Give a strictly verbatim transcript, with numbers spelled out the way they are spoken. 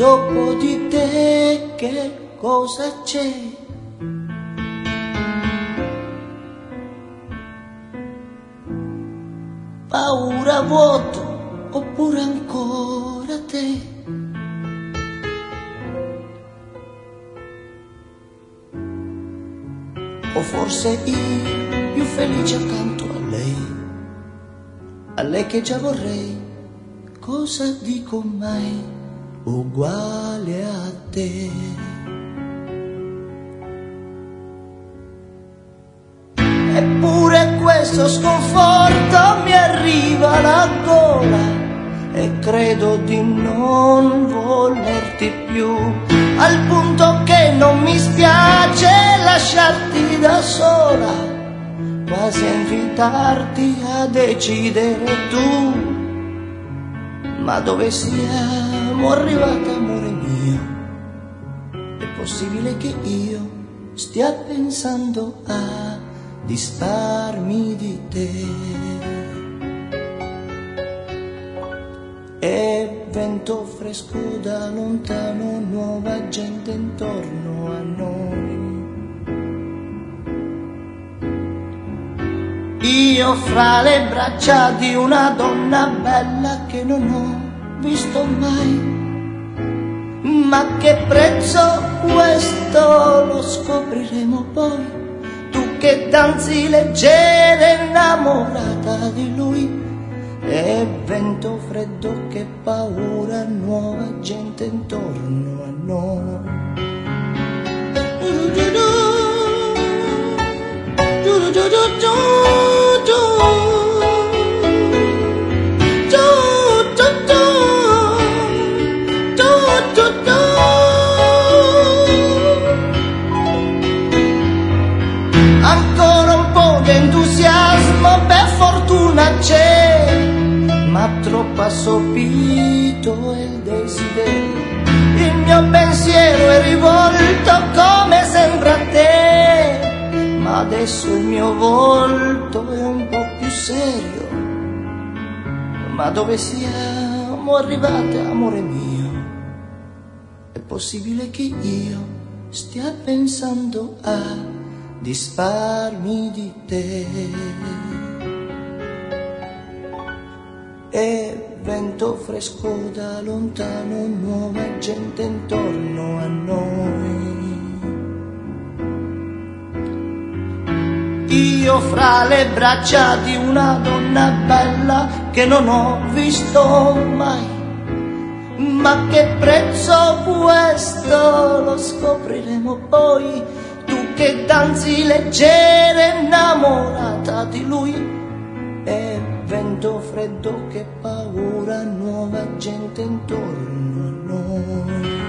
dopo di te che cosa c'è? Paura, vuoto, oppure ancora te? O forse io più felice accanto a lei, a lei che già vorrei, cosa dico mai, uguale a te. Eppure questo sconforto mi arriva alla gola e credo di non volerti più, al punto che non mi spiace lasciarti da sola, quasi a invitarti a decidere tu. Ma dove siamo arrivati, amore mio? È possibile che io stia pensando a disfarmi di te? E vento fresco da lontano, nuova gente intorno a noi. Io fra le braccia di una donna bella che non ho visto mai. Ma che prezzo questo lo scopriremo poi. Tu che danzi leggera innamorata di lui. E vento freddo, che paura, nuova gente intorno a noi. Ancora un po' d'entusiasmo, per fortuna c'è, ma troppo assopito è il desiderio. Il mio pensiero è rivolto come sempre a te, ma adesso il mio volto è un po' più serio. Ma dove siamo arrivati, amore mio? È possibile che io stia pensando a disfarmi di te? E vento fresco da lontano, nuova gente intorno a noi. Io fra le braccia di una donna bella che non ho visto mai. Ma che prezzo questo lo scopriremo poi. Tu che danzi leggera innamorata di lui. E vento freddo, che paura, nuova gente intorno a noi.